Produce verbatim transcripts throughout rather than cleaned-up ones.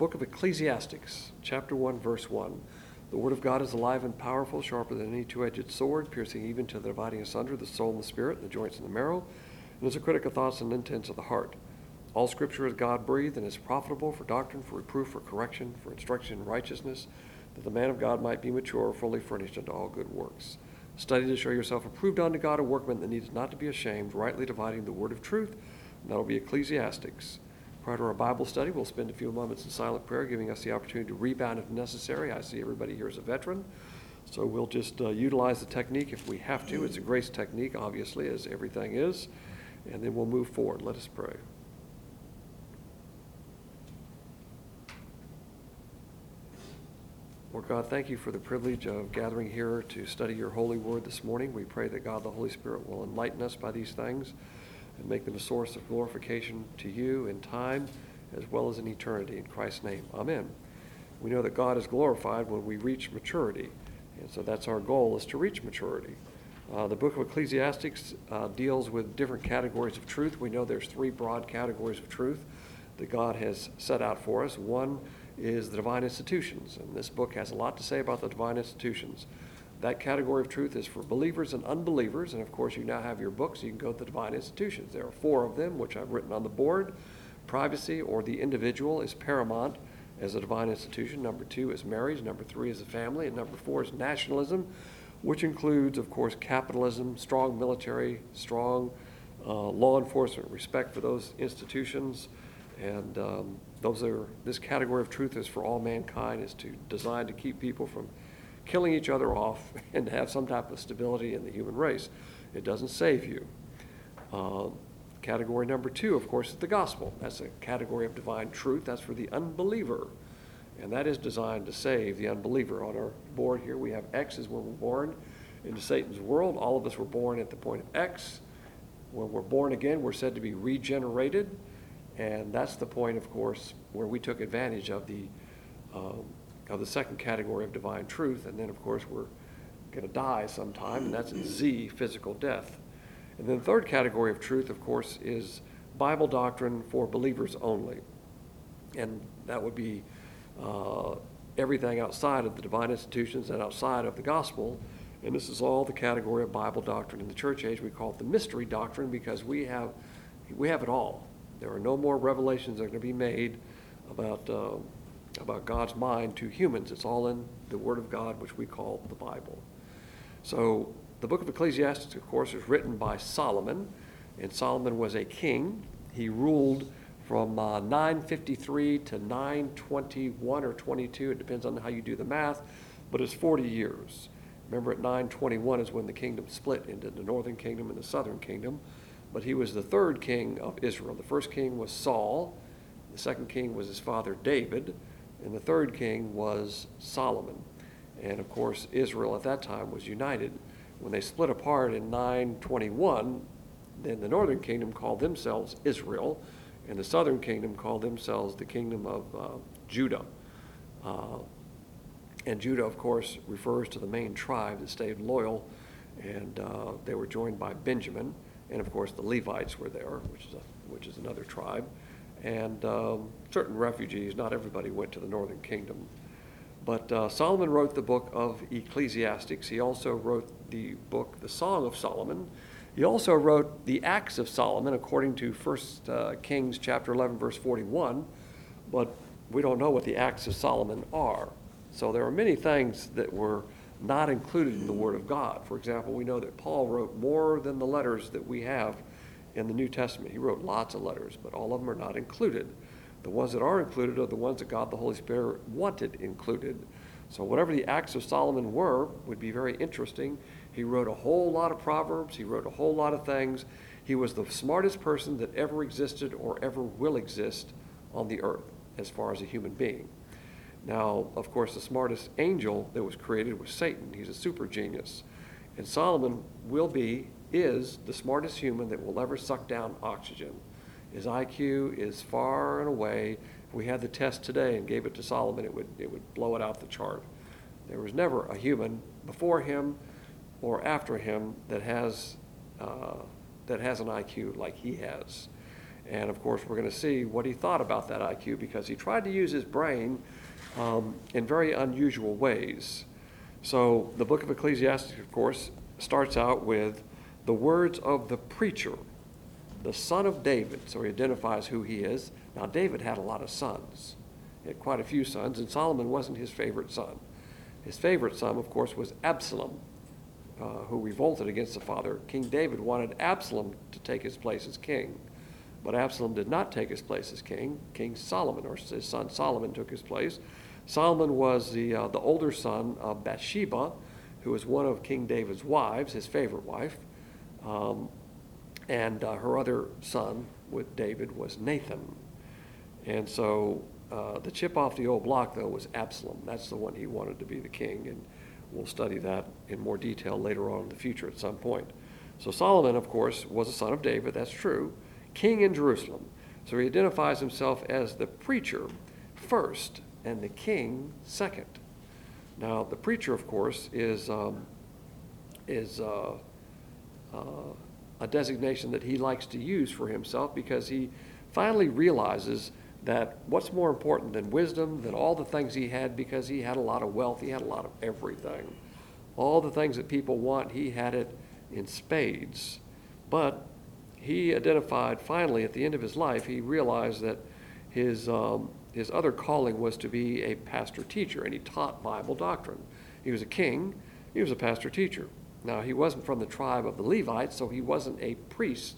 book of Ecclesiastes, chapter one, verse one. The word of God is alive and powerful, sharper than any two-edged sword, piercing even to the dividing asunder the soul and the spirit, and the joints and the marrow, and is a critic of thoughts and intents of the heart. All Scripture is God-breathed and is profitable for doctrine, for reproof, for correction, for instruction in righteousness, that the man of God might be mature, fully furnished unto all good works. Study to show yourself approved unto God, a workman that needs not to be ashamed, rightly dividing the word of truth. And that'll be Ecclesiastes. Prior to our Bible study, we'll spend a few moments in silent prayer, giving us the opportunity to rebound if necessary. I see everybody here is a veteran, so we'll just uh, utilize the technique if we have to. It's a grace technique, obviously, as everything is, and then we'll move forward. Let us pray. Lord God, thank you for the privilege of gathering here to study your holy word this morning. We pray that God, the Holy Spirit, will enlighten us by these things and make them a source of glorification to you in time as well as in eternity. In Christ's name, amen. We know that God is glorified when we reach maturity, and so that's our goal, is to reach maturity. Uh, the book of Ecclesiastes uh, deals with different categories of truth. We know there's three broad categories of truth that God has set out for us. One is the divine institutions, and this book has a lot to say about the divine institutions. That category of truth is for believers and unbelievers, and of course you now have your books, so you can go to the divine institutions. There are four of them, which I've written on the board. Privacy, or the individual, is paramount as a divine institution. Number two is marriage. Number three is the family. And number four is nationalism, which includes, of course, capitalism, strong military, strong uh, law enforcement, respect for those institutions. And um, those are, this category of truth is for all mankind, is to designed to keep people from killing each other off and to have some type of stability in the human race. It doesn't save you. Uh, category number two, of course, is the gospel. That's a category of divine truth. That's for the unbeliever. And that is designed to save the unbeliever. On our board here, we have X is when we're born into Satan's world. All of us were born at the point of X. When we're born again, we're said to be regenerated. And that's the point, of course, where we took advantage of the um, of the second category of divine truth. And then, of course, we're going to die sometime, and that's Z, physical death. And then the third category of truth, of course, is Bible doctrine for believers only. And that would be uh, everything outside of the divine institutions and outside of the gospel. And this is all the category of Bible doctrine. In the church age, we call it the mystery doctrine, because we have we have it all. There are no more revelations that are going to be made about uh, about God's mind to humans. It's all in the Word of God, which we call the Bible. So the book of Ecclesiastes, of course, is written by Solomon, and Solomon was a king. He ruled from uh, nine fifty-three to nine twenty-one or twenty-two. It depends on how you do the math, but it's forty years. Remember, at nine twenty-one is when the kingdom split into the northern kingdom and the southern kingdom. But he was the third king of Israel. The first king was Saul. The second king was his father David. And the third king was Solomon. And of course, Israel at that time was united. When they split apart in nine twenty-one, then the northern kingdom called themselves Israel, and the southern kingdom called themselves the kingdom of uh, Judah. Uh, and Judah, of course, refers to the main tribe that stayed loyal, and uh, they were joined by Benjamin. And of course, the Levites were there, which is a, which is another tribe, and um, certain refugees. Not everybody went to the northern kingdom. But uh, Solomon wrote the book of Ecclesiastes. He also wrote the book, the Song of Solomon. He also wrote the Acts of Solomon, according to First uh, Kings chapter eleven, verse forty-one. But we don't know what the Acts of Solomon are. So there are many things that were not included in the Word of God. For example, we know that Paul wrote more than the letters that we have in the New Testament. He wrote lots of letters, but all of them are not included. The ones that are included are the ones that God the Holy Spirit wanted included. So whatever the Acts of Solomon were would be very interesting. He wrote a whole lot of Proverbs. He wrote a whole lot of things. He was the smartest person that ever existed or ever will exist on the earth as far as a human being. Now, of course, the smartest angel that was created was Satan. He's a super genius. And Solomon will be, is the smartest human that will ever suck down oxygen. His I Q is far and away. If we had the test today and gave it to Solomon, it would it would blow it out the chart. There was never a human before him or after him that has uh, that has an I Q like he has. And of course, we're going to see what he thought about that I Q, because he tried to use his brain um, in very unusual ways. So the book of Ecclesiastes, of course, starts out with the words of the preacher, the son of David. So he identifies who he is. Now, David had a lot of sons. He had quite a few sons, and Solomon wasn't his favorite son. His favorite son, of course, was Absalom, uh, who revolted against the father. King David wanted Absalom to take his place as king, but Absalom did not take his place as king. King Solomon, or his son Solomon, took his place. Solomon was the, uh, the older son of Bathsheba, who was one of King David's wives, his favorite wife. Um, and uh, her other son with David was Nathan. And so uh, the chip off the old block, though, was Absalom. That's the one he wanted to be the king, and we'll study that in more detail later on in the future at some point. So Solomon, of course, was a son of David, that's true, king in Jerusalem. So he identifies himself as the preacher first and the king second. Now, the preacher, of course, is, um, is uh, uh, a designation that he likes to use for himself, because he finally realizes that what's more important than wisdom, than all the things he had, because he had a lot of wealth, he had a lot of everything. All the things that people want, he had it in spades. But he identified finally at the end of his life, he realized that his, um, his other calling was to be a pastor-teacher, and he taught Bible doctrine. He was a king, he was a pastor-teacher. Now, he wasn't from the tribe of the Levites, so he wasn't a priest.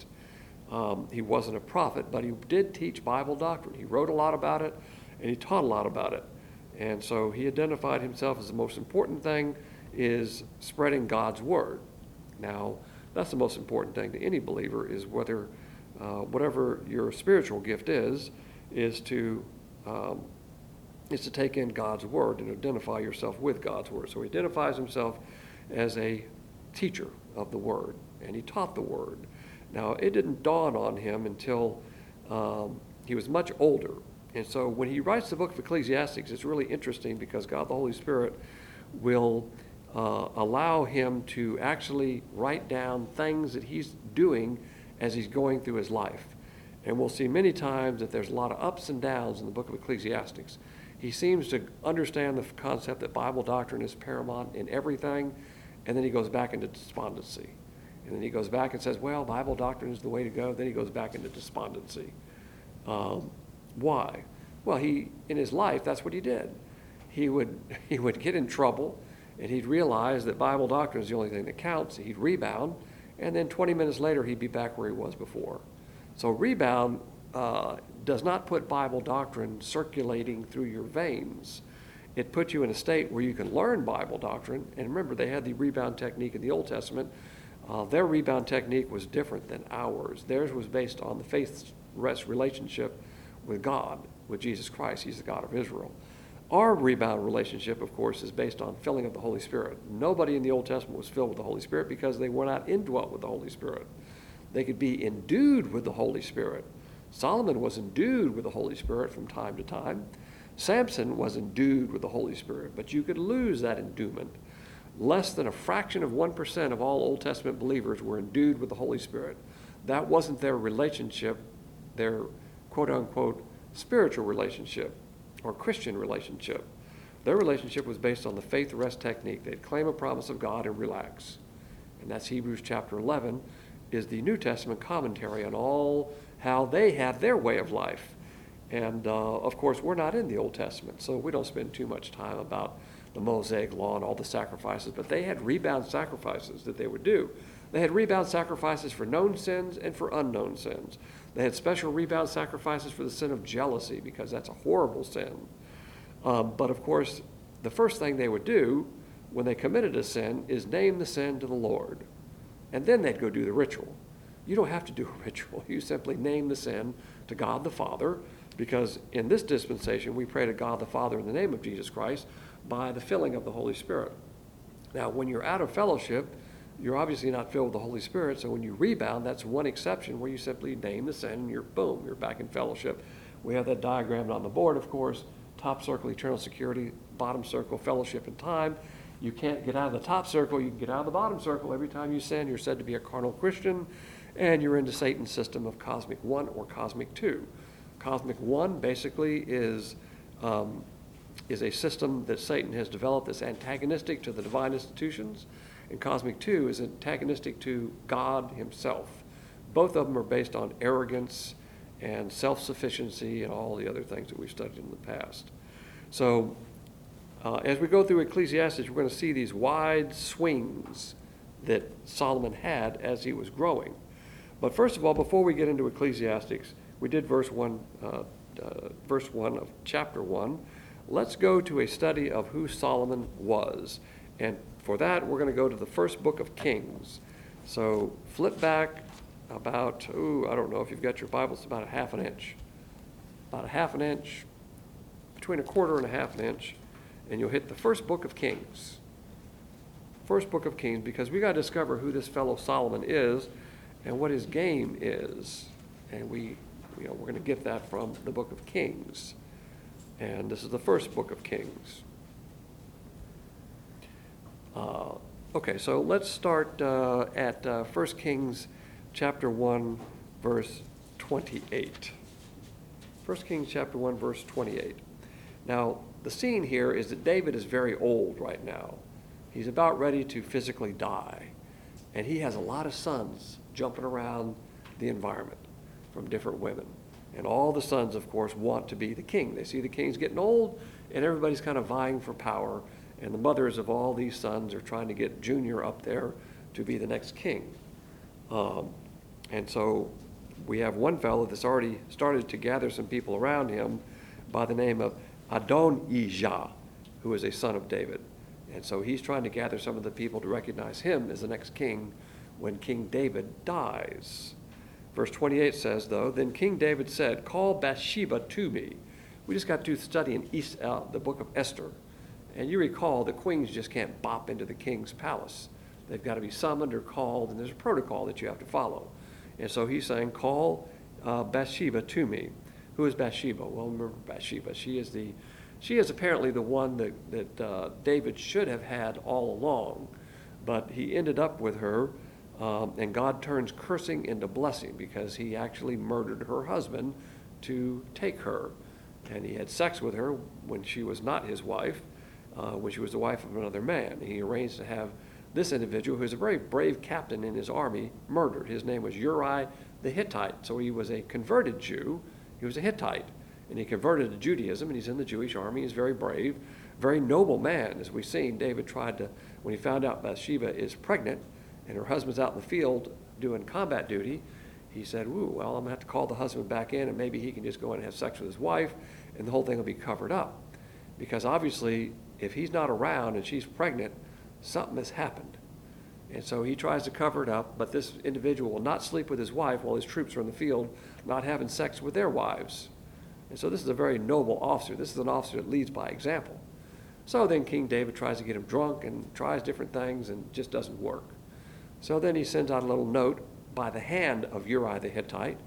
Um, he wasn't a prophet, but he did teach Bible doctrine. He wrote a lot about it, and he taught a lot about it. And so he identified himself as the most important thing is spreading God's word. Now, that's the most important thing to any believer, is whether, uh, whatever your spiritual gift is, is to, um, is to take in God's word and identify yourself with God's word. So he identifies himself as a teacher of the word, and he taught the word. Now, it didn't dawn on him until um, he was much older. And so when he writes the book of Ecclesiastes, it's really interesting, because God the Holy Spirit will uh, allow him to actually write down things that he's doing as he's going through his life. And we'll see many times that there's a lot of ups and downs in the book of Ecclesiastes. He seems to understand the concept that Bible doctrine is paramount in everything, and then he goes back into despondency. And then he goes back and says, well, Bible doctrine is the way to go. Then he goes back into despondency. Um, why? Well, he, in his life, that's what he did. He would, he would get in trouble, and he'd realize that Bible doctrine is the only thing that counts. He'd rebound, and then twenty minutes later, he'd be back where he was before. So rebound uh, does not put Bible doctrine circulating through your veins. It puts you in a state where you can learn Bible doctrine. And remember, they had the rebound technique in the Old Testament. Uh, their rebound technique was different than ours. Theirs was based on the faith-rest relationship with God, with Jesus Christ. He's the God of Israel. Our rebound relationship, of course, is based on filling of the Holy Spirit. Nobody in the Old Testament was filled with the Holy Spirit because they were not indwelt with the Holy Spirit. They could be endued with the Holy Spirit. Solomon was endued with the Holy Spirit from time to time. Samson was endued with the Holy Spirit, but you could lose that endowment. Less than a fraction of one percent of all Old Testament believers were endued with the Holy Spirit. That wasn't their relationship, their quote-unquote spiritual relationship or Christian relationship. Their relationship was based on the faith rest technique. They'd claim a promise of God and relax. And that's Hebrews chapter eleven, is the New Testament commentary on all how they had their way of life. And uh, of course, we're not in the Old Testament, so we don't spend too much time about the Mosaic law and all the sacrifices, but they had rebound sacrifices that they would do. They had rebound sacrifices for known sins and for unknown sins. They had special rebound sacrifices for the sin of jealousy, because that's a horrible sin. Um, but of course, the first thing they would do when they committed a sin is name the sin to the Lord. And then they'd go do the ritual. You don't have to do a ritual. You simply name the sin to God the Father, because in this dispensation, we pray to God the Father in the name of Jesus Christ by the filling of the Holy Spirit. Now, when you're out of fellowship, you're obviously not filled with the Holy Spirit, so when you rebound, that's one exception where you simply name the sin and you're, boom, you're back in fellowship. We have that diagram on the board, of course. Top circle, eternal security. Bottom circle, fellowship and time. You can't get out of the top circle. You can get out of the bottom circle. Every time you sin, you're said to be a carnal Christian. and you're into Satan's system of cosmic one or cosmic two. Cosmic one basically is, um, is a system that Satan has developed that's antagonistic to the divine institutions, and cosmic two is antagonistic to God himself. Both of them are based on arrogance and self-sufficiency and all the other things that we've studied in the past. So uh, as we go through Ecclesiastes, we're going to see these wide swings that Solomon had as he was growing. But first of all, before we get into Ecclesiastes, we did verse one, uh, uh, verse one of chapter one. Let's go to a study of who Solomon was. And for that, we're going to go to the first book of Kings. So flip back about, ooh, I don't know if you've got your Bibles, about a half an inch. About a half an inch, between a quarter and a half an inch, and you'll hit the first book of Kings. First book of Kings, because we got to discover who this fellow Solomon is and what his game is. And we, you know, we're going to get that from the book of Kings. And this is the first book of Kings. Uh, okay, so let's start uh, at uh, First Kings chapter one, verse twenty-eight. First Kings chapter one, verse twenty-eight. Now, the scene here is that David is very old right now. He's about ready to physically die. And he has a lot of sons jumping around the environment from different women. And all the sons, of course, want to be the king. They see the king's getting old, and everybody's kind of vying for power. And the mothers of all these sons are trying to get Junior up there to be the next king. Um, and so we have one fellow that's already started to gather some people around him by the name of Adonijah, who is a son of David. And so he's trying to gather some of the people to recognize him as the next king when King David dies. Verse twenty-eight says, though, then King David said, call Bathsheba to me. We just got to studying East, uh, the book of Esther. And you recall the queens just can't bop into the king's palace. They've got to be summoned or called, and there's a protocol that you have to follow. And so he's saying, call uh, Bathsheba to me. Who is Bathsheba? Well, remember Bathsheba. She is the, she is apparently the one that, that uh, David should have had all along. But he ended up with her, um, and God turns cursing into blessing because he actually murdered her husband to take her. And he had sex with her when she was not his wife, uh, when she was the wife of another man. He arranged to have this individual, who was a very brave captain in his army, murdered. His name was Uriah the Hittite. So he was a converted Jew. He was a Hittite, and he converted to Judaism, and he's in the Jewish army. He's very brave, very noble man. As we've seen, David tried to, when he found out Bathsheba is pregnant and her husband's out in the field doing combat duty, he said, ooh, well, I'm going to have to call the husband back in, and maybe he can just go in and have sex with his wife, and the whole thing will be covered up. Because obviously, if he's not around and she's pregnant, something has happened. And so he tries to cover it up, but this individual will not sleep with his wife while his troops are in the field, not having sex with their wives. And so this is a very noble officer. This is an officer that leads by example. So then King David tries to get him drunk and tries different things and just doesn't work. So then he sends out a little note by the hand of Uriah the Hittite.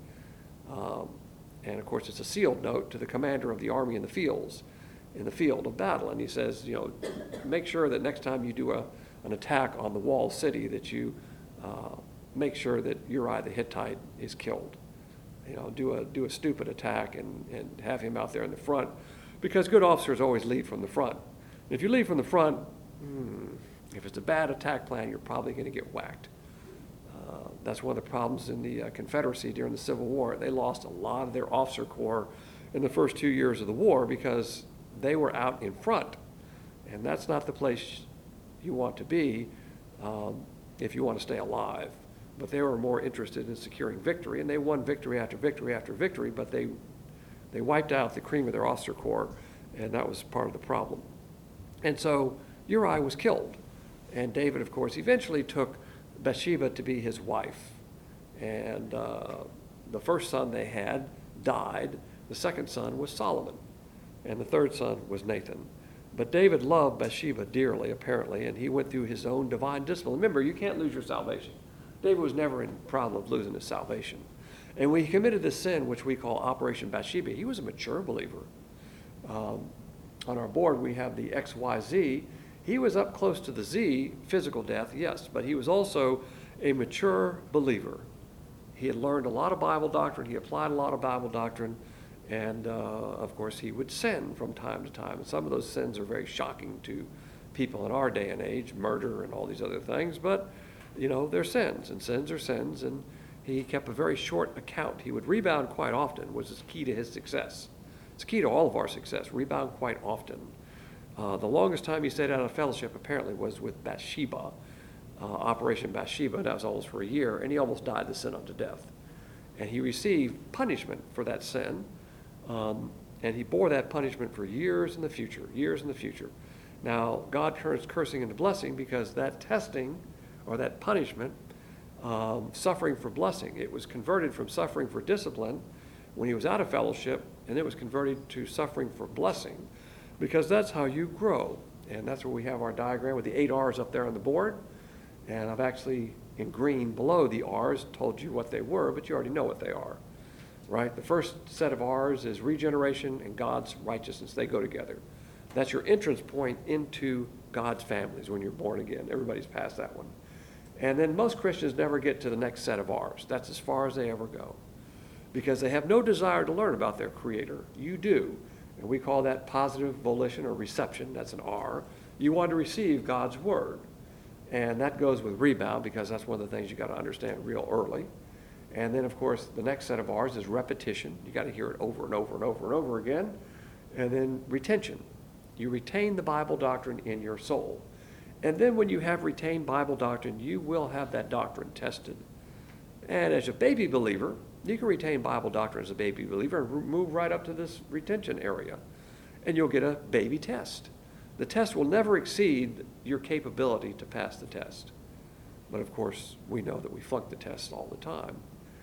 Um, and of course it's a sealed note to the commander of the army in the fields, in the field of battle. And he says, you know, make sure that next time you do a an attack on the walled city that you uh, make sure that Uriah the Hittite is killed. You know, do a do a stupid attack and, and have him out there in the front, because good officers always lead from the front. And if you lead from the front, hmm, if it's a bad attack plan, you're probably going to get whacked. Uh, that's one of the problems in the uh, Confederacy during the Civil War. They lost a lot of their officer corps in the first two years of the war because they were out in front, and that's not the place you want to be um, if you want to stay alive. But they were more interested in securing victory, and they won victory after victory after victory, but they they wiped out the cream of their officer corps, and that was part of the problem. And so Uriah was killed, and David, of course, eventually took Bathsheba to be his wife. And uh, the first son they had died. The second son was Solomon, and the third son was Nathan. But David loved Bathsheba dearly, apparently, and he went through his own divine discipline. Remember, you can't lose your salvation. David was never in problem of losing his salvation. And when he committed this sin, which we call Operation Bathsheba, he was a mature believer. Um, on our board, we have the X Y Z. He was up close to the Z, physical death, yes, but he was also a mature believer. he had learned a lot of Bible doctrine. He applied a lot of Bible doctrine. And, uh, of course, he would sin from time to time. And some of those sins are very shocking to people in our day and age, murder and all these other things. But, you know, they're sins, and sins are sins. And he kept a very short account. He would rebound quite often, which is key to his success. It's key to all of our success, rebound quite often. Uh, the longest time he stayed out of fellowship, apparently, was with Bathsheba, uh, Operation Bathsheba. That was almost for a year, and he almost died the sin unto death. And he received punishment for that sin. Um, and he bore that punishment for years in the future, years in the future. Now, God turns cursing into blessing because that testing or that punishment, um, suffering for blessing, it was converted from suffering for discipline when he was out of fellowship, and it was converted to suffering for blessing because that's how you grow. And that's where we have our diagram with the eight R's up there on the board. And I've actually, in green below the R's, told you what they were, but you already know what they are. Right? The first set of R's is regeneration and God's righteousness. They go together. That's your entrance point into God's families when you're born again. Everybody's past that one. And then most Christians never get to the next set of R's. That's as far as they ever go because they have no desire to learn about their Creator. You do. And we call that positive volition or reception. That's an R. You want to receive God's Word. And that goes with rebound because that's one of the things you got to understand real early. And then, of course, the next set of R's is repetition. You got to hear it over and over and over and over again. And then retention. You retain the Bible doctrine in your soul. And then when you have retained Bible doctrine, you will have that doctrine tested. And as a baby believer, you can retain Bible doctrine as a baby believer and move right up to this retention area. And you'll get a baby test. The test will never exceed your capability to pass the test. But, of course, we know that we flunk the test all the time.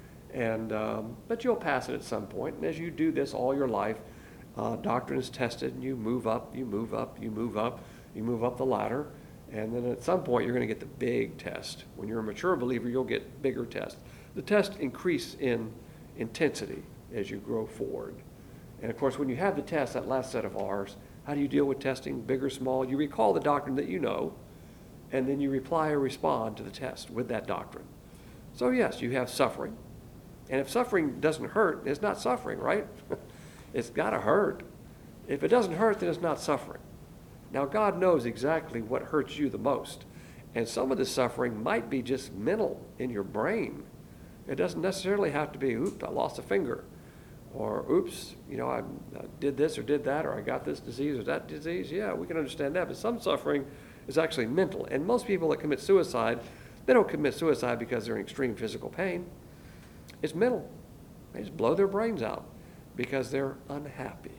And um, but you'll pass it at some point. And as you do this all your life, uh, doctrine is tested, and you move up, you move up, you move up, you move up the ladder. And then at some point, you're going to get the big test. When you're a mature believer, you'll get bigger tests. The tests increase in intensity as you grow forward. And, of course, when you have the test, that last set of R's, how do you deal with testing, big or small? You recall the doctrine that you know, and then you reply or respond to the test with that doctrine. So, yes, you have suffering. And if suffering doesn't hurt, it's not suffering, right? It's got to hurt. If it doesn't hurt, then it's not suffering. Now, God knows exactly what hurts you the most. And some of the suffering might be just mental in your brain. It doesn't necessarily have to be, oops, I lost a finger. Or, oops, you know, I, I did this or did that, or I got this disease or that disease. Yeah, we can understand that. But some suffering is actually mental. And most people that commit suicide, they don't commit suicide because they're in extreme physical pain. It's mental. They just blow their brains out because they're unhappy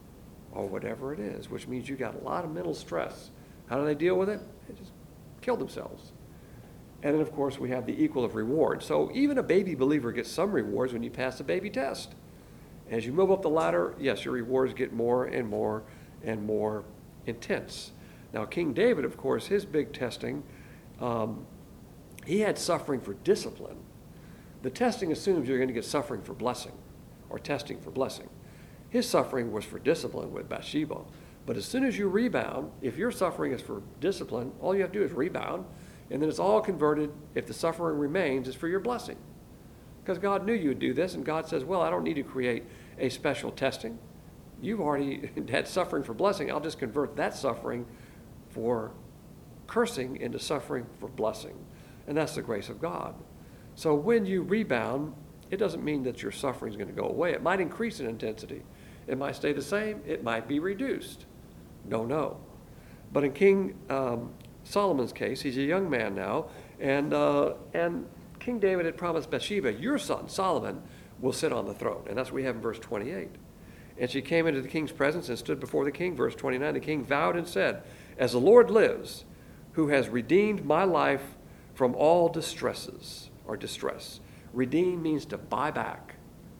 or whatever it is, which means you got a lot of mental stress. How do they deal with it? They just kill themselves. And then, of course, we have the equal of reward. So even a baby believer gets some rewards when you pass the baby test. As you move up the ladder, yes, your rewards get more and more and more intense. Now, King David, of course, his big testing, um, he had suffering for discipline. The testing assumes you're going to get suffering for blessing or testing for blessing. His suffering was for discipline with Bathsheba. But as soon as you rebound, if your suffering is for discipline, all you have to do is rebound, and then it's all converted, if the suffering remains, is for your blessing. Because God knew you would do this, and God says, well, I don't need to create a special testing. You've already had suffering for blessing. I'll just convert that suffering for cursing into suffering for blessing. And that's the grace of God. So when you rebound, it doesn't mean that your suffering is going to go away. It might increase in intensity. It might stay the same. It might be reduced. Don't know. But in King um, Solomon's case, he's a young man now, and uh, and King David had promised Bathsheba, your son, Solomon, will sit on the throne. And that's what we have in verse twenty-eight. And she came into the king's presence and stood before the king. Verse twenty-nine, the king vowed and said, as the Lord lives, who has redeemed my life from all distresses or distress. Redeem means to buy back.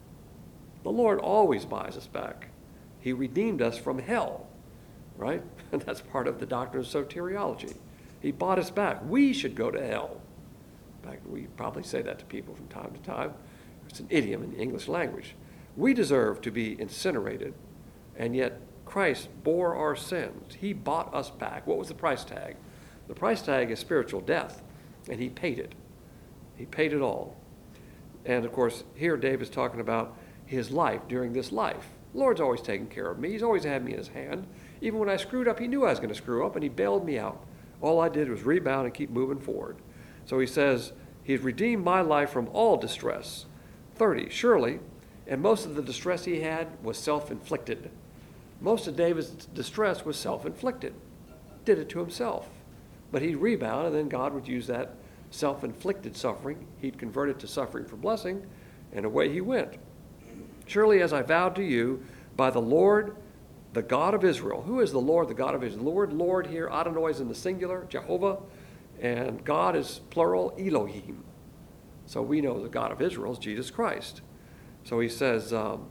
The Lord always buys us back. He redeemed us from hell, right? And that's part of the doctrine of soteriology. He bought us back. We should go to hell. In fact, we probably say that to people from time to time. It's an idiom in the English language. We deserve to be incinerated, and yet Christ bore our sins. He bought us back. What was the price tag? The price tag is spiritual death, and he paid it. He paid it all. And of course, here David's talking about his life during this life. The Lord's always taken care of me. He's always had me in his hand. Even when I screwed up, he knew I was going to screw up, and he bailed me out. All I did was rebound and keep moving forward. So he says, he's redeemed my life from all distress. thirty, surely, and most of the distress he had was self-inflicted. Most of David's distress was self-inflicted. Did it to himself. But he'd rebound, and then God would use that self-inflicted suffering. He'd convert it to suffering for blessing, and away he went. Surely as I vowed to you, by the Lord, the God of Israel. Who is the Lord, the God of Israel? The Lord, Lord here, Adonai is in the singular, Jehovah, and God is plural, Elohim. So we know the God of Israel is Jesus Christ. So he says, um,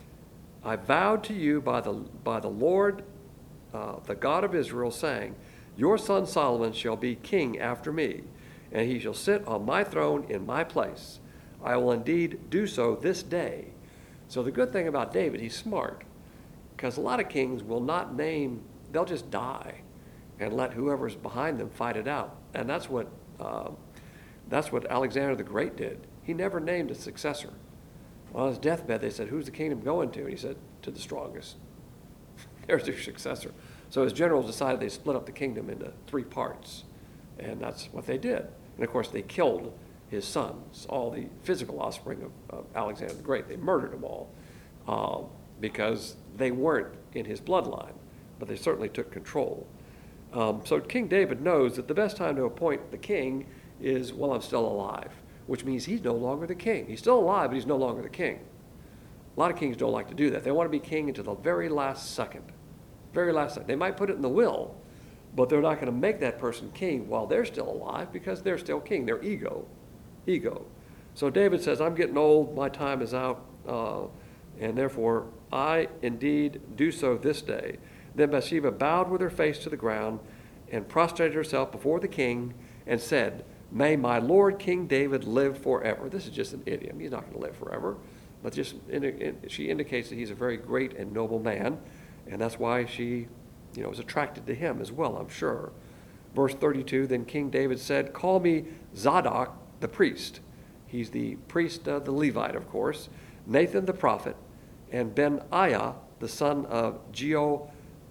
I vowed to you by the, by the Lord, uh, the God of Israel, saying, your son Solomon shall be king after me, and he shall sit on my throne in my place. I will indeed do so this day. So the good thing about David, he's smart, because a lot of kings will not name, they'll just die and let whoever's behind them fight it out. And that's what, uh, that's what Alexander the Great did. He never named a successor. On his deathbed, they said, who's the kingdom going to? And he said, to the strongest. There's your successor. So his generals decided they split up the kingdom into three parts. And that's what they did. And of course, they killed his sons, all the physical offspring of, of Alexander the Great. They murdered them all uh, because they weren't in his bloodline, but they certainly took control. Um, so King David knows that the best time to appoint the king is while I'm still alive, which means he's no longer the king. He's still alive, but he's no longer the king. A lot of kings don't like to do that. They want to be king until the very last second. Very last second. They might put it in the will, but they're not going to make that person king while they're still alive because they're still king. They're ego. Ego. So David says, I'm getting old. My time is out. Uh, and therefore, I indeed do so this day. Then Bathsheba bowed with her face to the ground and prostrated herself before the king and said, may my Lord King David live forever. This is just an idiom. He's not going to live forever. But just in, in, she indicates that he's a very great and noble man. And that's why she, you know, was attracted to him as well, I'm sure. Verse thirty-two, then King David said, call me Zadok the priest. He's the priest of the Levite, of course. Nathan the prophet, and Ben-aiah, the son of Jehoiada.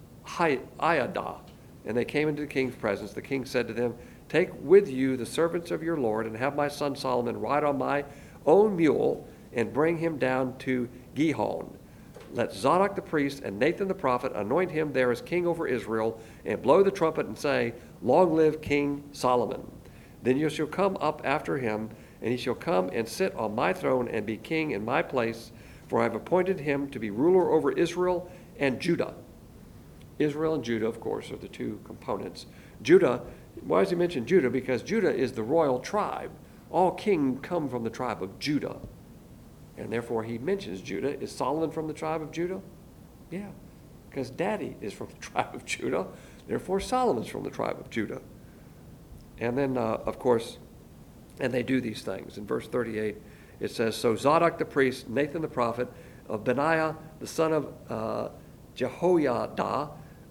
And they came into the king's presence. The king said to them, take with you the servants of your Lord, and have my son Solomon ride on my own mule, and bring him down to Gihon. Let Zadok the priest and Nathan the prophet anoint him there as king over Israel, and blow the trumpet and say, long live King Solomon. Then you shall come up after him, and he shall come and sit on my throne and be king in my place, for I have appointed him to be ruler over Israel and Judah. Israel and Judah, of course, are the two components. Judah, why does he mention Judah? Because Judah is the royal tribe. All kings come from the tribe of Judah. And therefore he mentions Judah. Is Solomon from the tribe of Judah? Yeah, because daddy is from the tribe of Judah. Therefore Solomon's from the tribe of Judah. And then, uh, of course, and they do these things. In verse thirty-eight, it says, so Zadok the priest, Nathan the prophet, of Benaiah, the son of uh, Jehoiada,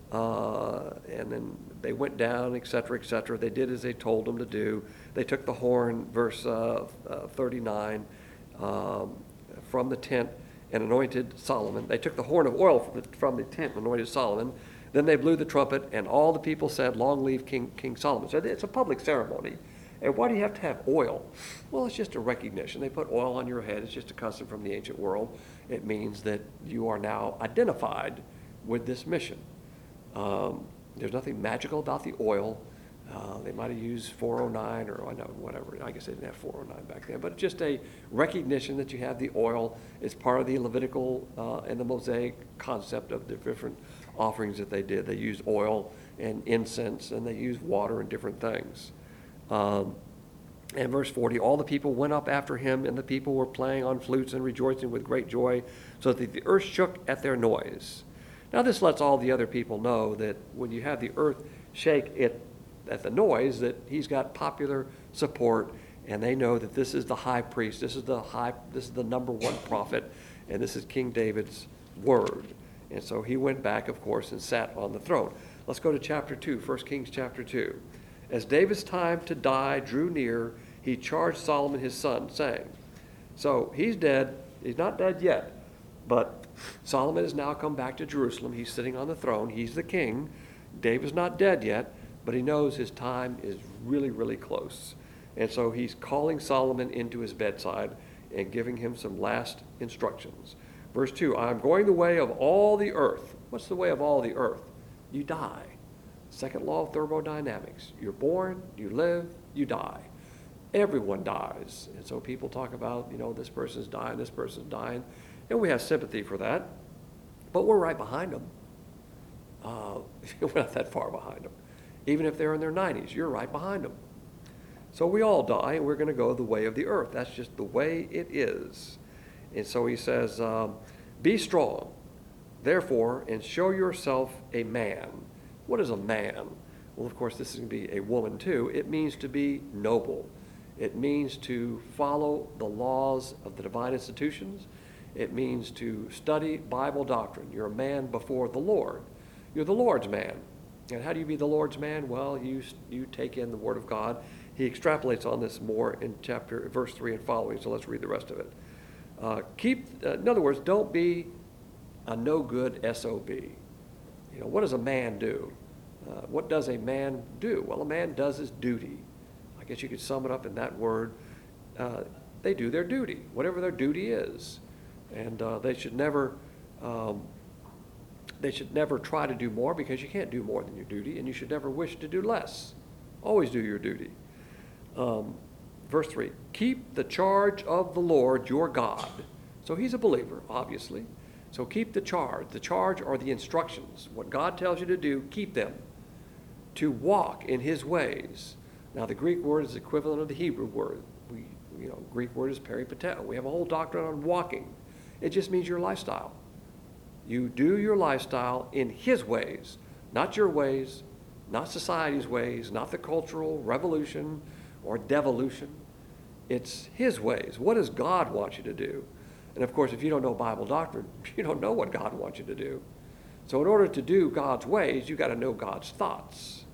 uh, and then they went down, et cetera, et cetera. They did as they told them to do. They took the horn, verse uh, uh, thirty-nine, um, from the tent and anointed Solomon. They took the horn of oil from the, from the tent and anointed Solomon. Then they blew the trumpet, and all the people said, long live King, King Solomon. So it's a public ceremony. And why do you have to have oil? Well, it's just a recognition. They put oil on your head. It's just a custom from the ancient world. It means that you are now identified with this mission. Um, there's nothing magical about the oil. Uh, they might have used four oh nine or I know whatever. I guess they didn't have four oh nine back then. But it's just a recognition that you have the oil. It's part of the Levitical uh, and the Mosaic concept of the different offerings that they did. They used oil and incense, and they used water and different things. Um, and verse forty, all the people went up after him, and the people were playing on flutes and rejoicing with great joy, so that the earth shook at their noise. Now this lets all the other people know that when you have the earth shake it at the noise, that he's got popular support, and they know that this is the high priest, this is the high, this is the number one prophet, and this is King David's word. And so he went back, of course, and sat on the throne. Let's go to chapter two, First Kings chapter two. As David's time to die drew near, he charged Solomon his son, saying, So he's dead. He's not dead yet. But Solomon has now come back to Jerusalem. He's sitting on the throne. He's the king. David's not dead yet, but he knows his time is really, really close. And so he's calling Solomon into his bedside and giving him some last instructions. Verse two, I'm going the way of all the earth. What's the way of all the earth? You die. Second law of thermodynamics. You're born, you live, you die. Everyone dies. And so people talk about, you know, this person's dying, this person's dying. And we have sympathy for that. But we're right behind them. Uh, we're not that far behind them. Even if they're in their nineties, you're right behind them. So we all die, and we're going to go the way of the earth. That's just the way it is. And so he says, um, be strong, therefore, and show yourself a man. What is a man? Well, of course, this is going to be a woman too. It means to be noble. It means to follow the laws of the divine institutions. It means to study Bible doctrine. You're a man before the Lord. You're the Lord's man. And how do you be the Lord's man? Well, you you take in the Word of God. He extrapolates on this more in chapter, verse three and following, so let's read the rest of it. Uh, keep, uh, in other words, don't be a no-good S O B. You know, what does a man do? Uh, what does a man do? Well, a man does his duty. I guess you could sum it up in that word. Uh, they do their duty, whatever their duty is. And uh, they should never um, they should never try to do more, because you can't do more than your duty, and you should never wish to do less. Always do your duty. Um, verse three, keep the charge of the Lord your God. So he's a believer, obviously. So keep the charge. The charge are the instructions. What God tells you to do, keep them. To walk in his ways. Now the Greek word is equivalent of the Hebrew word. We, you know, Greek word is peripateo. We have a whole doctrine on walking. It just means your lifestyle. You do your lifestyle in his ways, not your ways, not society's ways, not the cultural revolution or devolution. It's his ways. What does God want you to do? And of course, if you don't know Bible doctrine, you don't know what God wants you to do. So in order to do God's ways, you got to know God's thoughts.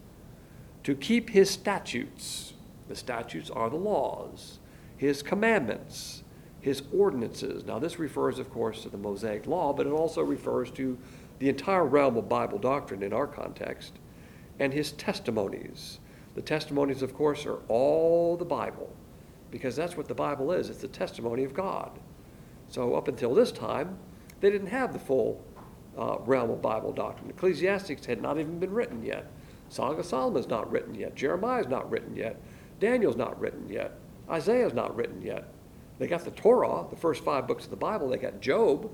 To keep his statutes. The statutes are the laws. His commandments. His ordinances. Now this refers, of course, to the Mosaic law, but it also refers to the entire realm of Bible doctrine in our context. And his testimonies. The testimonies, of course, are all the Bible, because that's what the Bible is. It's the testimony of God. So up until this time, they didn't have the full uh, realm of Bible doctrine. Ecclesiastes had not even been written yet. Song of Solomon's not written yet. Jeremiah's not written yet. Daniel's not written yet. Isaiah's not written yet. They got the Torah, the first five books of the Bible. They got Job.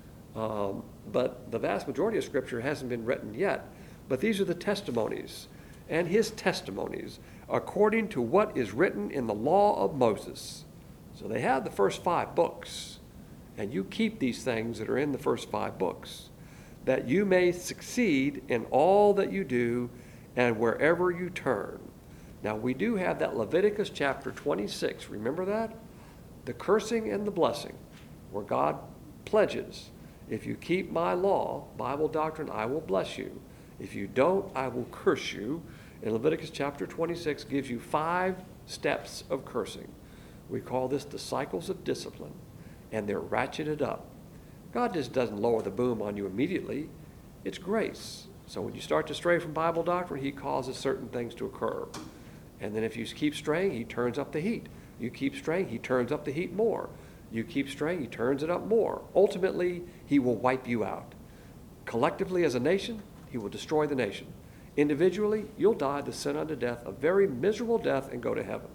Um, but the vast majority of Scripture hasn't been written yet. But these are the testimonies, and his testimonies, according to what is written in the law of Moses. So they have the first five books, and you keep these things that are in the first five books, that you may succeed in all that you do and wherever you turn. Now we do have that Leviticus chapter twenty-six. Remember that? The cursing and the blessing, where God pledges, if you keep my law, Bible doctrine, I will bless you. If you don't, I will curse you. And Leviticus chapter twenty-six gives you five steps of cursing. We call this the cycles of discipline, and they're ratcheted up. God just doesn't lower the boom on you immediately. It's grace. So when you start to stray from Bible doctrine, he causes certain things to occur. And then if you keep straying, he turns up the heat. You keep straying, he turns up the heat more. You keep straying, he turns it up more. Ultimately, he will wipe you out. Collectively as a nation, he will destroy the nation. Individually, you'll die the sin unto death, a very miserable death, and go to heaven.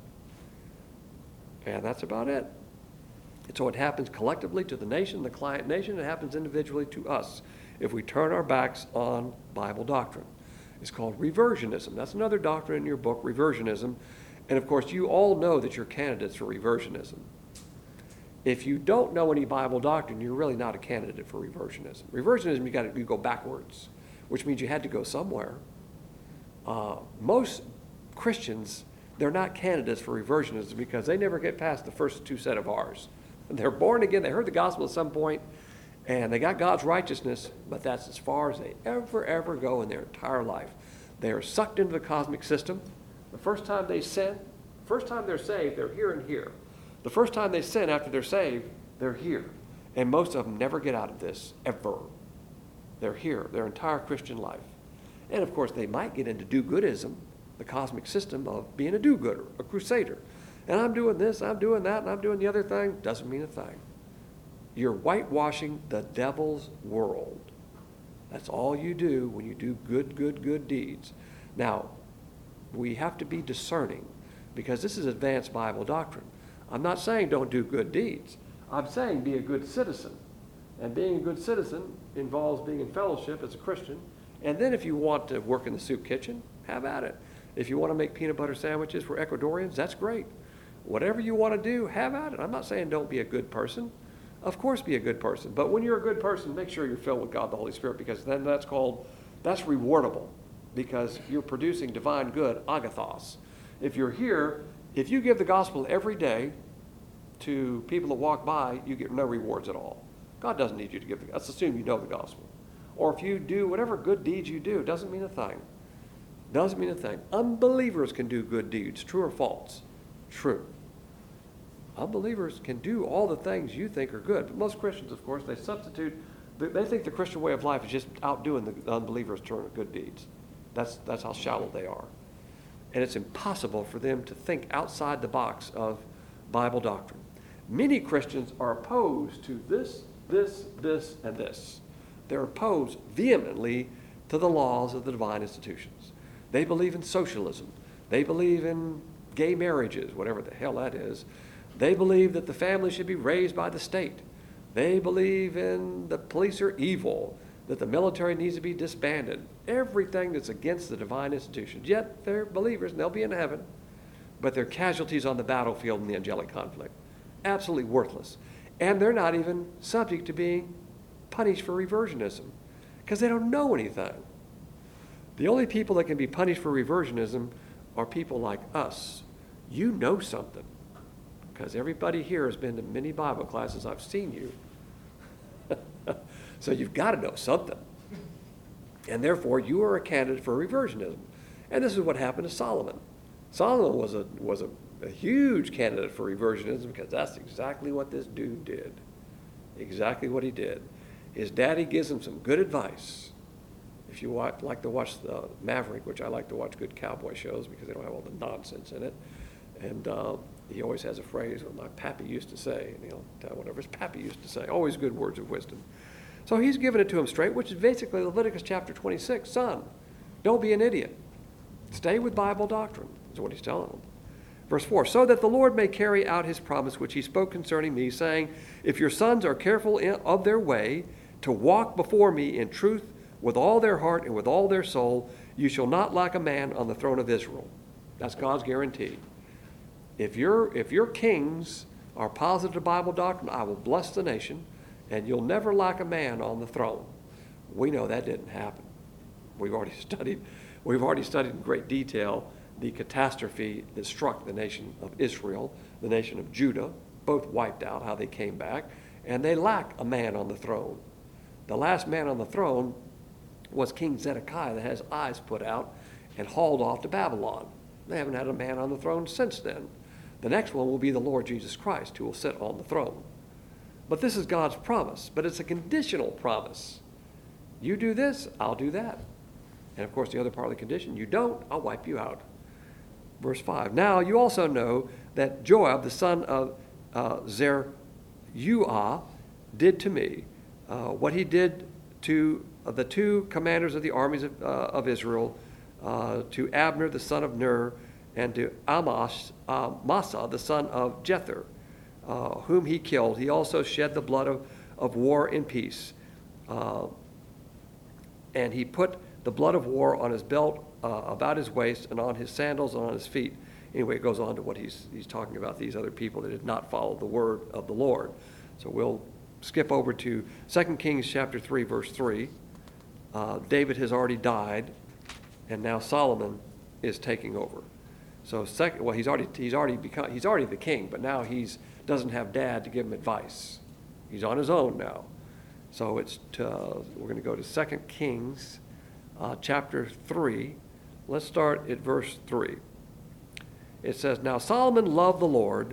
And that's about it. And so it happens collectively to the nation, the client nation. It happens individually to us if we turn our backs on Bible doctrine. It's called reversionism. That's another doctrine in your book, reversionism. And of course, you all know that you're candidates for reversionism. If you don't know any Bible doctrine, you're really not a candidate for reversionism. Reversionism, you got to you go backwards, which means you had to go somewhere. Uh, most Christians, they're not candidates for reversionism because they never get past the first two set of R's. They're born again, they heard the gospel at some point, and they got God's righteousness, but that's as far as they ever, ever go in their entire life. They are sucked into the cosmic system. The first time they sin, first time they're saved, they're here and here. The first time they sin after they're saved, they're here. And most of them never get out of this, ever. They're here their entire Christian life. And of course, they might get into do-goodism, the cosmic system of being a do-gooder, a crusader. And I'm doing this, I'm doing that, and I'm doing the other thing. Doesn't mean a thing. You're whitewashing the devil's world. That's all you do when you do good, good, good deeds. Now, we have to be discerning because this is advanced Bible doctrine. I'm not saying don't do good deeds. I'm saying be a good citizen. And being a good citizen involves being in fellowship as a Christian. And then if you want to work in the soup kitchen, have at it. If you want to make peanut butter sandwiches for Ecuadorians, that's great. Whatever you want to do, have at it. I'm not saying don't be a good person. Of course be a good person. But when you're a good person, make sure you're filled with God the Holy Spirit, because then that's called, that's rewardable, because you're producing divine good, agathos. If you're here, if you give the gospel every day to people that walk by, you get no rewards at all. God doesn't need you to give the, let's assume you know the gospel. Or if you do whatever good deeds you do, doesn't mean a thing. Doesn't mean a thing. Unbelievers can do good deeds, true or false? True. Unbelievers can do all the things you think are good. But most Christians, of course, they substitute, they think the Christian way of life is just outdoing the unbelievers' turn of good deeds. That's, that's how shallow they are. And it's impossible for them to think outside the box of Bible doctrine. Many Christians are opposed to this, this, this, and this. They're opposed vehemently to the laws of the divine institutions. They believe in socialism. They believe in gay marriages, whatever the hell that is. They believe that the family should be raised by the state. They believe in the police are evil, that the military needs to be disbanded. Everything that's against the divine institutions. Yet they're believers and they'll be in heaven, but they're casualties on the battlefield in the angelic conflict. Absolutely worthless. And they're not even subject to being punished for reversionism because they don't know anything. The only people that can be punished for reversionism are people like us. You know something, because everybody here has been to many Bible classes. I've seen you. So you've got to know something. And therefore, you are a candidate for reversionism. And this is what happened to Solomon. Solomon was a, was a, a huge candidate for reversionism because that's exactly what this dude did. Exactly what he did. His daddy gives him some good advice. If you watch, like to watch the Maverick, which I like to watch good cowboy shows because they don't have all the nonsense in it. And uh, he always has a phrase, what my pappy used to say, and he'll tell whatever his pappy used to say. Always good words of wisdom. So he's giving it to him straight, which is basically Leviticus chapter twenty-six. Son, don't be an idiot. Stay with Bible doctrine, is what he's telling him. Verse four, so that the Lord may carry out his promise which he spoke concerning me, saying, if your sons are careful in, of their way, to walk before me in truth with all their heart and with all their soul, you shall not lack a man on the throne of Israel. That's God's guarantee. If your if your kings are positive to Bible doctrine, I will bless the nation, and you'll never lack a man on the throne. We know that didn't happen. We've already studied, we've already studied in great detail the catastrophe that struck the nation of Israel, the nation of Judah, both wiped out, how they came back, and they lack a man on the throne. The last man on the throne was King Zedekiah that had his eyes put out and hauled off to Babylon. They haven't had a man on the throne since then. The next one will be the Lord Jesus Christ, who will sit on the throne. But this is God's promise, but it's a conditional promise. You do this, I'll do that. And of course, the other part of the condition, you don't, I'll wipe you out. Verse five, now you also know that Joab, the son of uh, Zeruiah, did to me uh, what he did to uh, the two commanders of the armies of, uh, of Israel, uh, to Abner, the son of Ner, and to Amash, uh, Massa, the son of Jether, uh, whom he killed. He also shed the blood of, of war in peace. Uh, and he put the blood of war on his belt, uh, about his waist, and on his sandals and on his feet. Anyway, it goes on to what he's, he's talking about, these other people that did not follow the word of the Lord. So we'll skip over to Second Kings chapter three, verse three. Uh, David has already died, and now Solomon is taking over. So second, well, he's already he's already become he's already the king, but now he's doesn't have dad to give him advice. He's on his own now. So it's to, uh, we're going to go to Second Kings uh, chapter three. Let's start at verse three. It says, now Solomon loved the Lord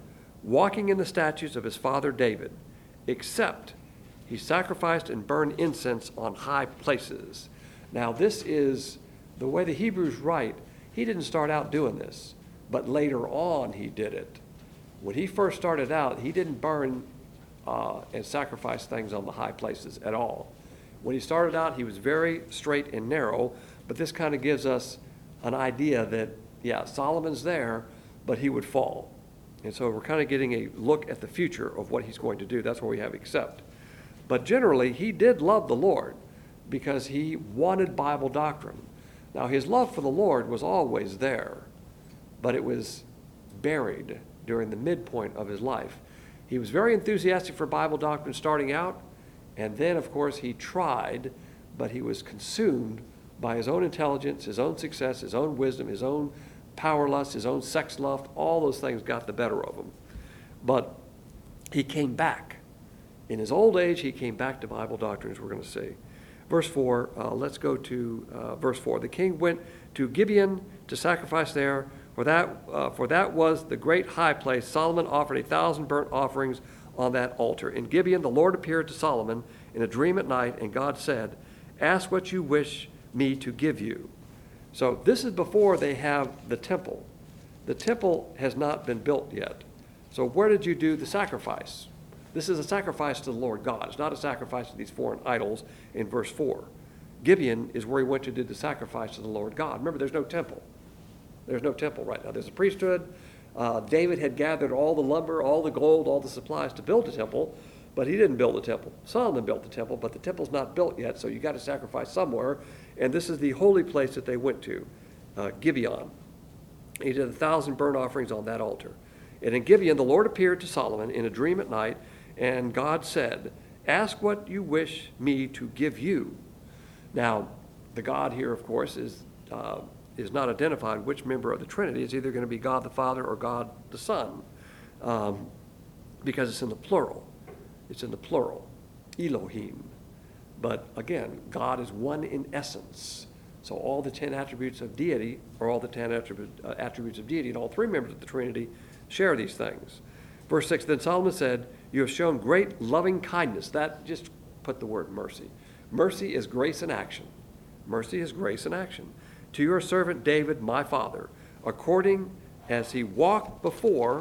walking in the statutes of his father David, except he sacrificed and burned incense on high places. Now this is the way the Hebrews write. He didn't start out doing this, but later on he did it. When he first started out, he didn't burn uh, and sacrifice things on the high places at all. When he started out, he was very straight and narrow, but this kind of gives us an idea that, yeah, Solomon's there, but he would fall. And so we're kind of getting a look at the future of what he's going to do. That's where we have except. But generally, he did love the Lord because he wanted Bible doctrine. Now, his love for the Lord was always there, but it was buried during the midpoint of his life. He was very enthusiastic for Bible doctrine starting out, and then, of course, he tried, but he was consumed by his own intelligence, his own success, his own wisdom, his own power lust, his own sex lust. All those things got the better of him. But he came back. In his old age, he came back to Bible doctrine, as we're going to see. Verse four, uh, let's go to uh, verse four. The king went to Gibeon to sacrifice there, for that, uh, for that was the great high place. Solomon offered a thousand burnt offerings on that altar. In Gibeon, the Lord appeared to Solomon in a dream at night, and God said, ask what you wish me to give you. So this is before they have the temple. The temple has not been built yet. So where did you do the sacrifice? This is a sacrifice to the Lord God. It's not a sacrifice to these foreign idols in verse four. Gibeon is where he went to do the sacrifice to the Lord God. Remember, there's no temple. There's no temple right now. There's a priesthood. Uh, David had gathered all the lumber, all the gold, all the supplies to build a temple, but he didn't build the temple. Solomon built the temple, but the temple's not built yet, so you got to sacrifice somewhere. And this is the holy place that they went to, uh, Gibeon. He did a thousand burnt offerings on that altar. And in Gibeon, the Lord appeared to Solomon in a dream at night, and God said, ask what you wish me to give you. Now, the God here, of course, is uh, is not identified which member of the Trinity. It's either going to be God the Father or God the Son, um, because it's in the plural. It's in the plural, Elohim. But again, God is one in essence. So all the ten attributes of deity are all the ten attribute, uh, attributes of deity, and all three members of the Trinity share these things. Verse six, then Solomon said, you have shown great loving kindness. That, just put the word mercy. Mercy is grace in action. Mercy is grace in action. To your servant David, my father, according as he walked before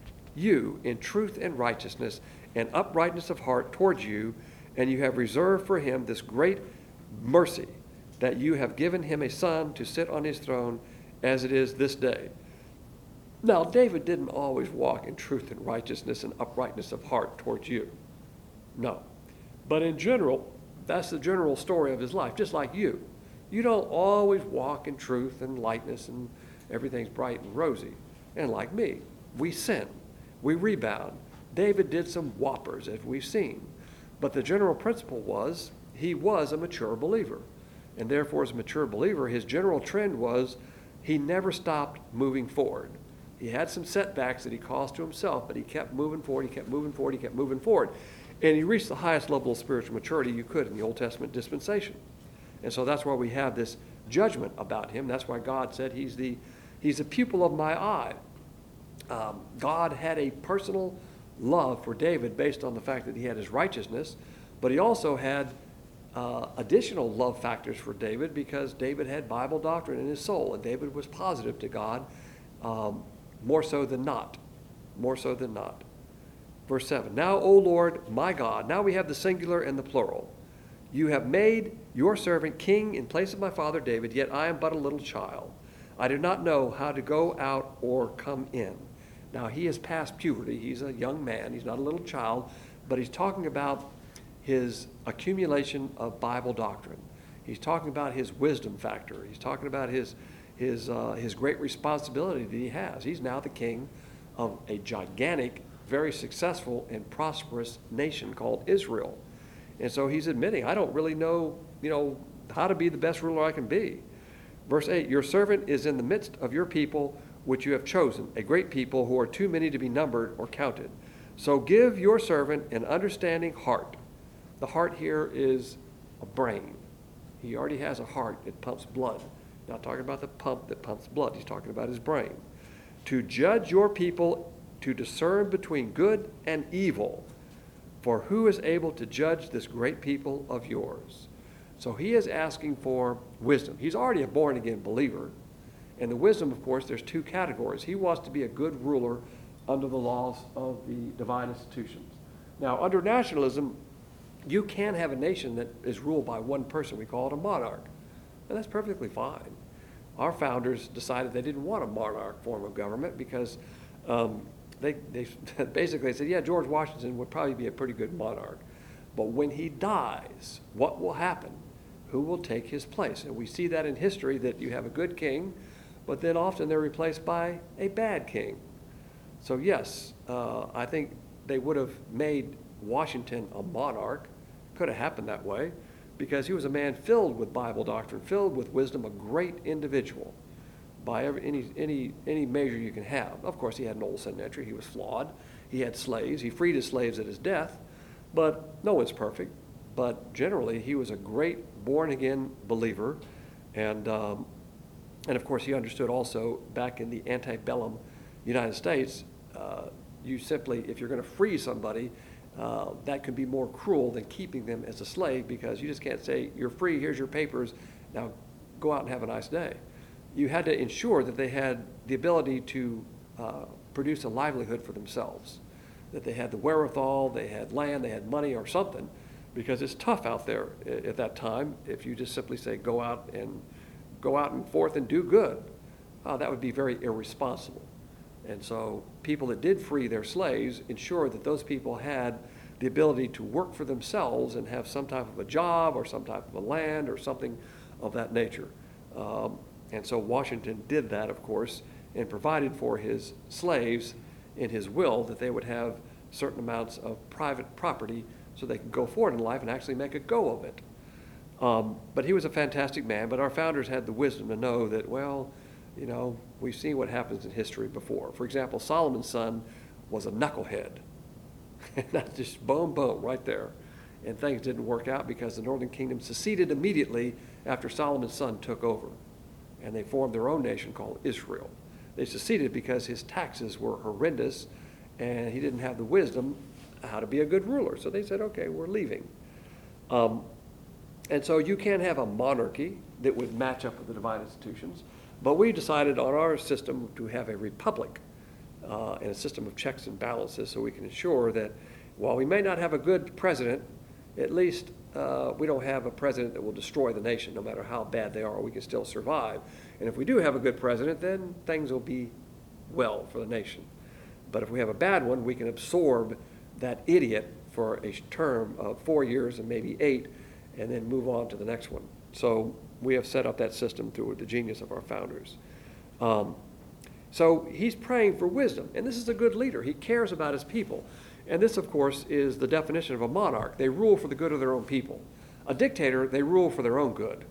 you in truth and righteousness and uprightness of heart towards you, and you have reserved for him this great mercy, that you have given him a son to sit on his throne as it is this day. Now, David didn't always walk in truth and righteousness and uprightness of heart towards you. No. But in general, that's the general story of his life, just like you. You don't always walk in truth and lightness and everything's bright and rosy. And like me, we sin. We rebound. David did some whoppers, as we've seen. But the general principle was he was a mature believer. And therefore, as a mature believer, his general trend was he never stopped moving forward. He had some setbacks that he caused to himself, but he kept moving forward, he kept moving forward, he kept moving forward. And he reached the highest level of spiritual maturity you could in the Old Testament dispensation. And so that's why we have this judgment about him. That's why God said he's the he's a pupil of my eye. Um, God had a personal love for David based on the fact that he had his righteousness, but he also had uh, additional love factors for David because David had Bible doctrine in his soul, and David was positive to God um, more so than not. More so than not. Verse seven, now, O Lord, my God, now we have the singular and the plural. You have made your servant king in place of my father David, yet I am but a little child. I do not know how to go out or come in. Now, he is past puberty. He's a young man. He's not a little child, but he's talking about his accumulation of Bible doctrine. He's talking about his wisdom factor. He's talking about his, his, uh, his great responsibility that he has. He's now the king of a gigantic, very successful and prosperous nation called Israel. And so he's admitting, I don't really know, you know, how to be the best ruler I can be. Verse eight, your servant is in the midst of your people, which you have chosen, a great people who are too many to be numbered or counted. So give your servant an understanding heart. The heart here is a brain. He already has a heart that pumps blood. Not talking about the pump that pumps blood. He's talking about his brain. To judge your people to discern between good and evil. For who is able to judge this great people of yours? So he is asking for wisdom. He's already a born-again believer. And the wisdom, of course, there's two categories. He wants to be a good ruler under the laws of the divine institutions. Now, under nationalism, you can have a nation that is ruled by one person. We call it a monarch. And that's perfectly fine. Our founders decided they didn't want a monarch form of government because um, they, they basically said, yeah, George Washington would probably be a pretty good monarch. But when he dies, what will happen? Who will take his place? And we see that in history, that you have a good king, but then often they're replaced by a bad king. So yes, uh, I think they would have made Washington a monarch. Could have happened that way because he was a man filled with Bible doctrine, filled with wisdom, a great individual by every, any, any, any measure you can have. Of course, he had an old sin entry. He was flawed. He had slaves. He freed his slaves at his death. But no one's perfect. But generally, he was a great born-again believer. And, um, and of course, he understood also back in the antebellum United States, uh, you simply, if you're going to free somebody, uh, that could be more cruel than keeping them as a slave, because you just can't say, you're free, here's your papers, now go out and have a nice day. You had to ensure that they had the ability to uh, produce a livelihood for themselves, that they had the wherewithal, they had land, they had money or something, because it's tough out there at that time if you just simply say, go out and go out and forth and do good. Uh, that would be very irresponsible. And so people that did free their slaves ensured that those people had the ability to work for themselves and have some type of a job or some type of a land or something of that nature. Um, and so Washington did that, of course, and provided for his slaves in his will that they would have certain amounts of private property so they could go forward in life and actually make a go of it. Um, but he was a fantastic man, but our founders had the wisdom to know that, well, you know, we've seen what happens in history before. For example, Solomon's son was a knucklehead. And that's just boom, boom, right there. And things didn't work out because the northern kingdom seceded immediately after Solomon's son took over. And they formed their own nation called Israel. They seceded because his taxes were horrendous and he didn't have the wisdom how to be a good ruler. So they said, okay, we're leaving. Um, and so you can have a monarchy that would match up with the divine institutions. But we decided on our system to have a republic uh, and a system of checks and balances so we can ensure that while we may not have a good president, at least uh, we don't have a president that will destroy the nation. No matter how bad they are, we can still survive. And if we do have a good president, then things will be well for the nation. But if we have a bad one, we can absorb that idiot for a term of four years and maybe eight and then move on to the next one. So we have set up that system through the genius of our founders. Um, so he's praying for wisdom, and this is a good leader. He cares about his people. And this, of course, is the definition of a monarch. They rule for the good of their own people. A dictator, they rule for their own good.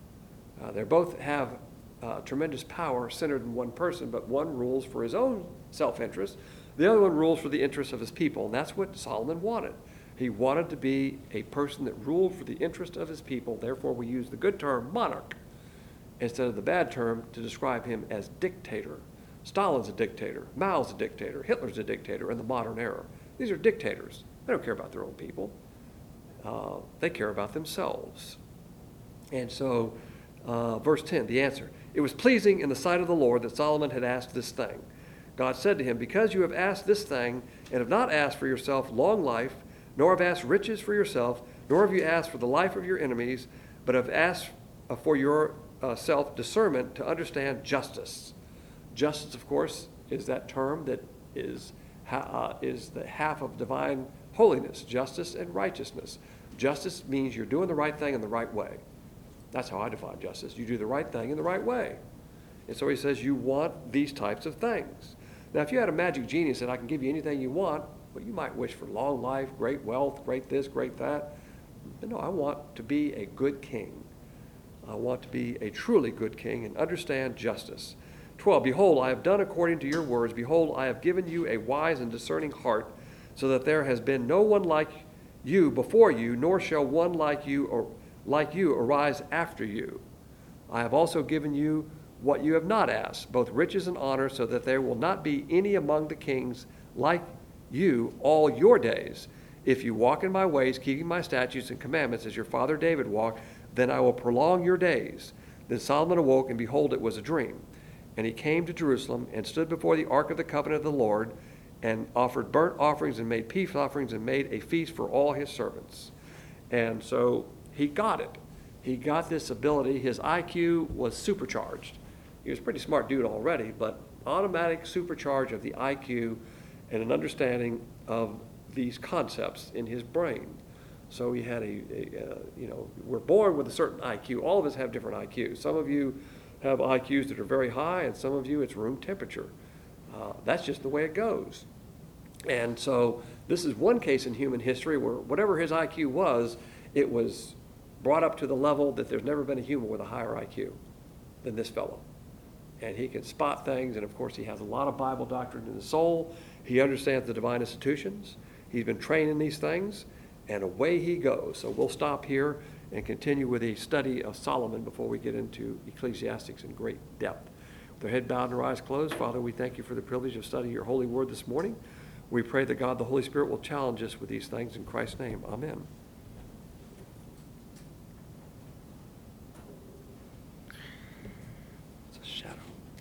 Uh, they both have uh, tremendous power centered in one person, but one rules for his own self-interest. The other one rules for the interests of his people, and that's what Solomon wanted. He wanted to be a person that ruled for the interest of his people. Therefore, we use the good term monarch instead of the bad term to describe him as dictator. Stalin's a dictator. Mao's a dictator. Hitler's a dictator in the modern era. These are dictators. They don't care about their own people. Uh, they care about themselves. And so, uh, verse ten, the answer. It was pleasing in the sight of the Lord that Solomon had asked this thing. God said to him, because you have asked this thing and have not asked for yourself long life, nor have asked riches for yourself, nor have you asked for the life of your enemies, but have asked uh, for your uh, self discernment to understand justice. Justice, of course, is that term that is, uh, is the half of divine holiness, justice and righteousness. Justice means you're doing the right thing in the right way. That's how I define justice. You do the right thing in the right way. And so he says you want these types of things. Now, if you had a magic genie and said, I can give you anything you want, well, you might wish for long life, great wealth, great this, great that. But no, I want to be a good king. I want to be a truly good king and understand justice. twelve, behold, I have done according to your words. Behold, I have given you a wise and discerning heart, so that there has been no one like you before you, nor shall one like you or like you arise after you. I have also given you what you have not asked, both riches and honor, so that there will not be any among the kings like you all your days. If you walk in my ways, keeping my statutes and commandments as your father David walked, then I will prolong your days. Then Solomon awoke, and behold, it was a dream. And he came to Jerusalem and stood before the ark of the covenant of the Lord, and offered burnt offerings and made peace offerings and made a feast for all his servants. And so he got it. He got this ability. His I Q was supercharged. He was a pretty smart dude already, but automatic supercharge of the I Q and an understanding of these concepts in his brain. So he had a, a uh, you know, we're born with a certain I Q. All of us have different I Qs. Some of you have I Qs that are very high, and some of you it's room temperature. Uh, that's just the way it goes. And so this is one case in human history where whatever his I Q was, it was brought up to the level that there's never been a human with a higher I Q than this fellow. And he can spot things, and of course he has a lot of Bible doctrine in his soul. He understands the divine institutions. He's been trained in these things, and away he goes. So we'll stop here and continue with a study of Solomon before we get into Ecclesiastes in great depth. With our head bowed and our eyes closed, Father, we thank you for the privilege of studying your holy word this morning. We pray that God, the Holy Spirit, will challenge us with these things in Christ's name. Amen.